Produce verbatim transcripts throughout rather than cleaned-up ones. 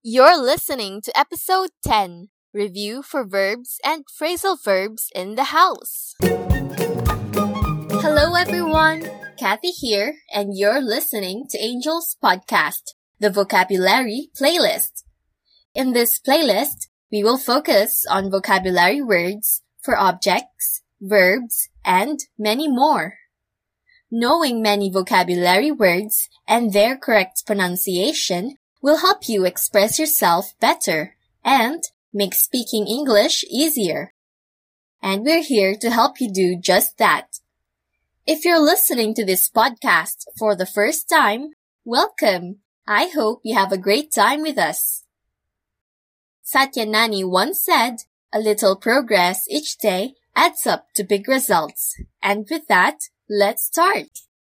You're listening to episode ten, Review for Verbs and Phrasal Verbs in the House. Hello everyone, Kathy here, and you're listening to Angel's podcast, the Vocabulary Playlist. In this playlist, we will focus on vocabulary words for objects, verbs, and many more. Knowing many vocabulary words and their correct pronunciation will help you express yourself better and make speaking English easier. And we're here to help you do just that. If you're listening to this podcast for the first time, welcome. I hope you have a great time with us. Satya Nani once said, a little progress each day adds up to big results. And with that, let's start.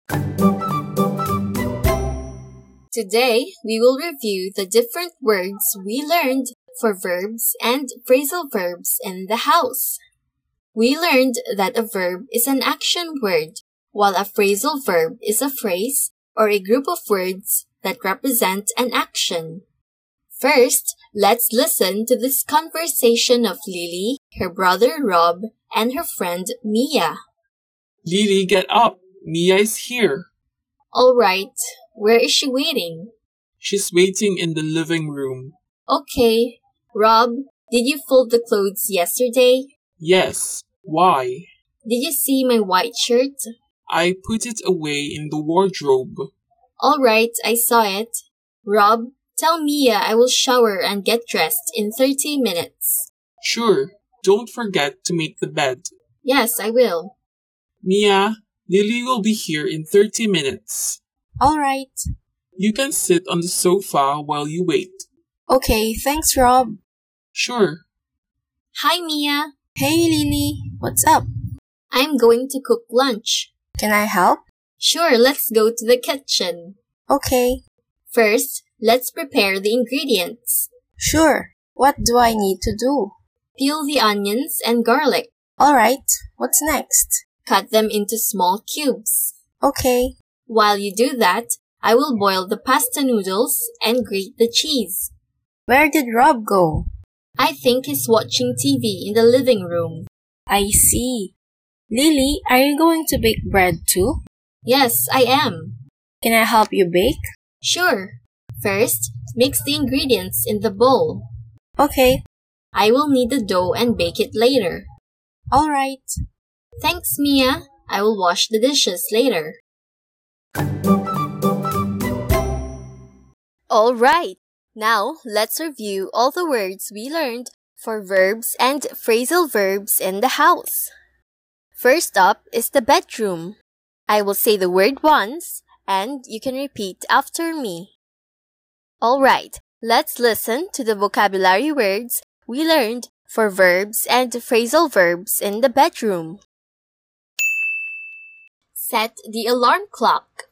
Today, we will review the different words we learned for verbs and phrasal verbs in the house. We learned that a verb is an action word, while a phrasal verb is a phrase or a group of words that represent an action. First, let's listen to this conversation of Lily, her brother Rob, and her friend Mia. Lily, get up. Mia is here. All right. Where is she waiting? She's waiting in the living room. Okay. Rob, did you fold the clothes yesterday? Yes. Why? Did you see my white shirt? I put it away in the wardrobe. All right, I saw it. Rob, tell Mia I will shower and get dressed in thirty minutes. Sure. Don't forget to make the bed. Yes, I will. Mia, Lily will be here in thirty minutes. All right. You can sit on the sofa while you wait. Okay, thanks, Rob. Sure. Hi, Mia. Hey, Lily. What's up? I'm going to cook lunch. Can I help? Sure, let's go to the kitchen. Okay. First, let's prepare the ingredients. Sure. What do I need to do? Peel the onions and garlic. All right. What's next? Cut them into small cubes. Okay. While you do that, I will boil the pasta noodles and grate the cheese. Where did Rob go? I think he's watching T V in the living room. I see. Lily, are you going to bake bread too? Yes, I am. Can I help you bake? Sure. First, mix the ingredients in the bowl. Okay. I will knead the dough and bake it later. All right. Thanks, Mia. I will wash the dishes later. All right. Now, let's review all the words we learned for verbs and phrasal verbs in the house. First up is the bedroom. I will say the word once, and you can repeat after me. All right. Let's listen to the vocabulary words we learned for verbs and phrasal verbs in the bedroom. Set the alarm clock.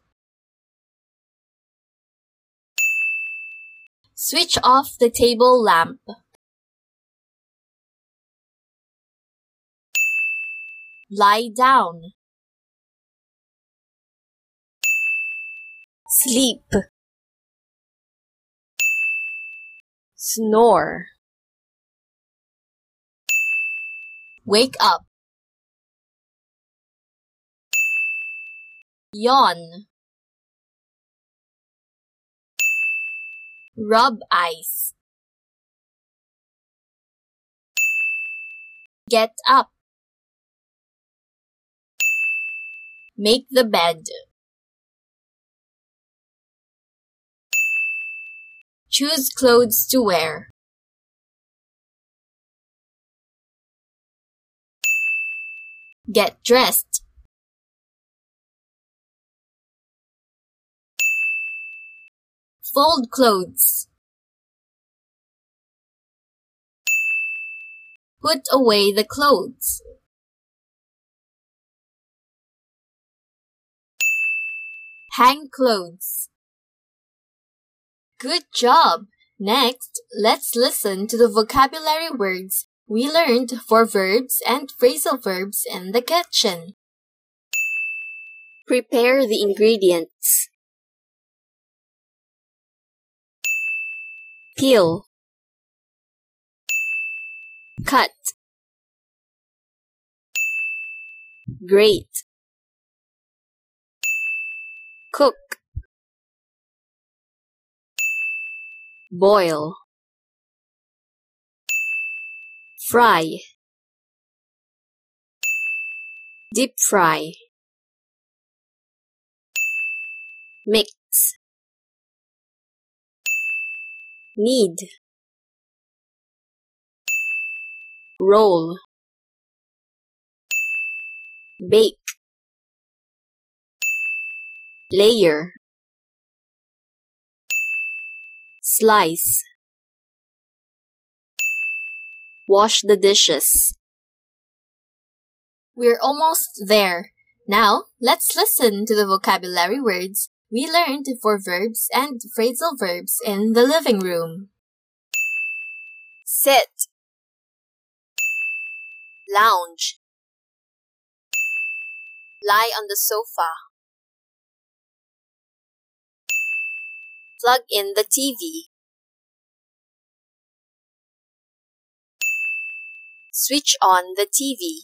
Switch off the table lamp. Lie down. Sleep. Snore. Wake up. Yawn. Rub eyes. Get up. Make the bed. Choose clothes to wear. Get dressed. Fold clothes. Put away the clothes. Hang clothes. Good job! Next, let's listen to the vocabulary words we learned for verbs and phrasal verbs in the kitchen. Prepare the ingredients. peel, cut, grate, cook, boil, fry, deep fry, mix, knead, roll, bake, layer, slice, wash the dishes. We're almost there. Now, let's listen to the vocabulary words we learned for verbs and phrasal verbs in the living room. Sit, lounge, lie on the sofa, plug in the T V, switch on the T V,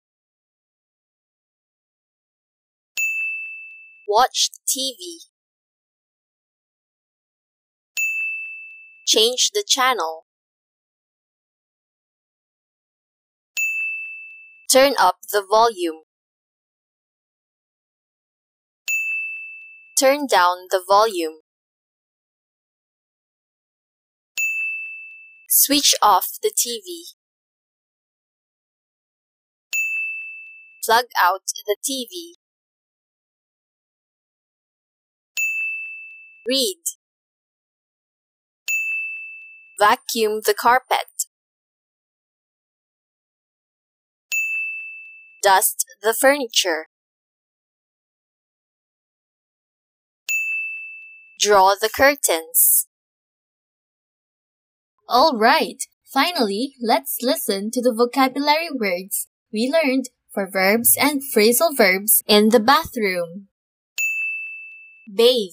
watch T V, change the channel, turn up the volume, turn down the volume, switch off the T V, plug out the T V, read, vacuum the carpet, dust the furniture, draw the curtains. Alright, finally, let's listen to the vocabulary words we learned for verbs and phrasal verbs in the bathroom. Bathe,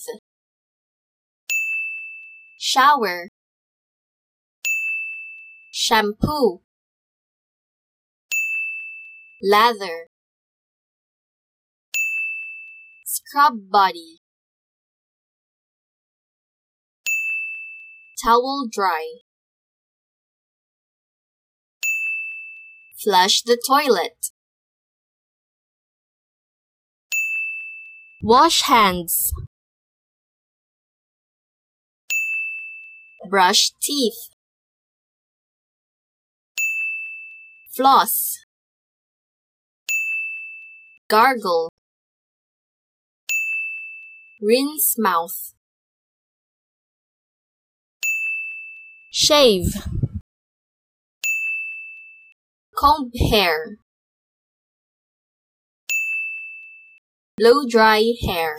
shower, shampoo, lather, scrub body, towel dry, flush the toilet, wash hands, brush teeth, floss, gargle, rinse mouth, shave, comb hair, blow dry hair.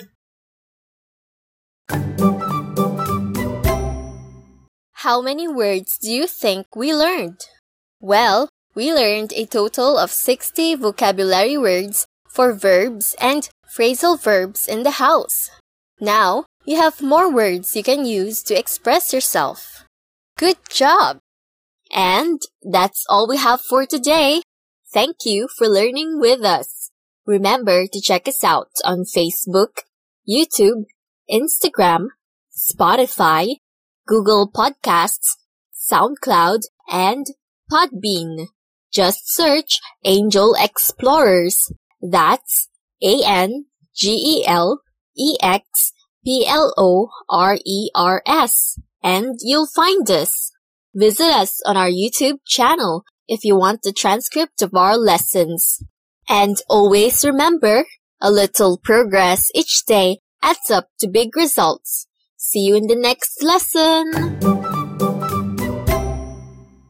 How many words do you think we learned? Well, we learned a total of sixty vocabulary words for verbs and phrasal verbs in the house. Now, you have more words you can use to express yourself. Good job! And that's all we have for today. Thank you for learning with us. Remember to check us out on Facebook, YouTube, Instagram, Spotify, Google Podcasts, SoundCloud, and Podbean. Just search Angel Explorers. That's A N G E L E X P L O R E R S. And you'll find us. Visit us on our YouTube channel if you want the transcript of our lessons. And always remember, a little progress each day adds up to big results. See you in the next lesson!